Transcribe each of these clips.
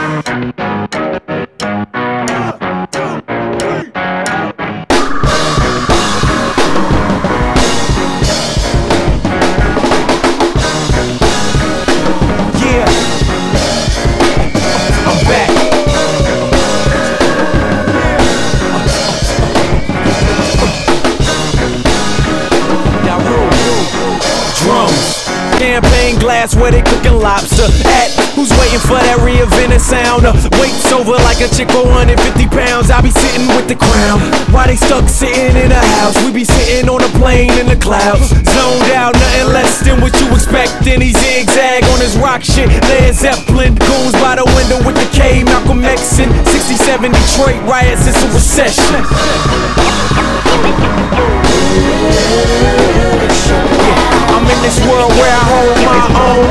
Champagne glass where they cooking lobster at. Who's waiting for that reinvented sound? Weight's over like a chick for 150 pounds. I be sitting with the crown. Why they stuck sitting in a house? We be sitting on a plane in the clouds. Zoned out, nothing less than what you expectin'. He zigzag on his rock shit, Led Zeppelin. Goons by the window with the K, Malcolm X in 67 Detroit riots, it's a recession. I'm in this world where I hold my own.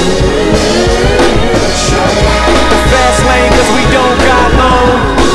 The fast lane cause we don't got long.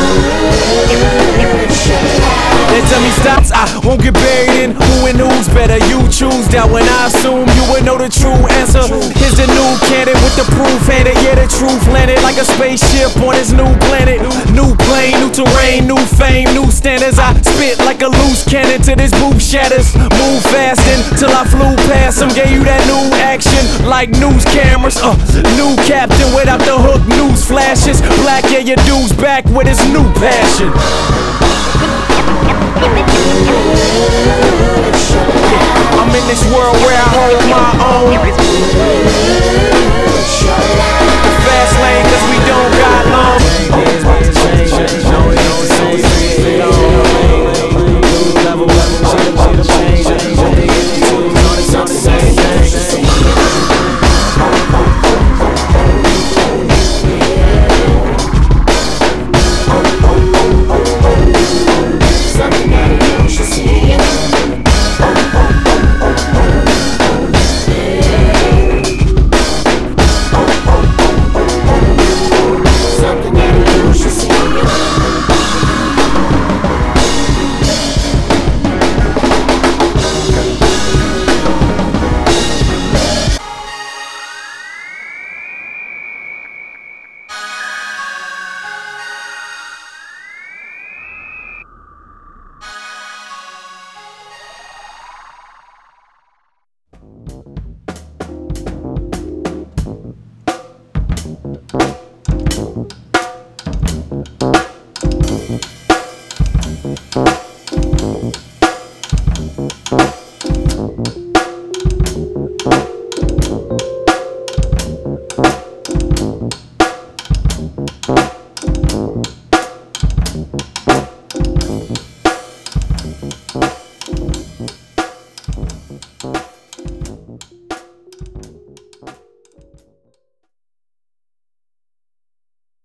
They tell me stops, I won't get buried in who and who's better. You choose that when I assume you would know the true answer. Here's the new candidate with the proof handed. Yeah, the truth landed like a spaceship on this new planet. New plane, new terrain, new fame, new standards. I spit like a loose cannon till this booth shatters. Move fast until I flew past them. Gave you that new action like news cameras. New captain without the hook, news flashes. Black, yeah, your dude's back with his new passion. I'm in this world where I hold my own. The fast lane cause we don't got long.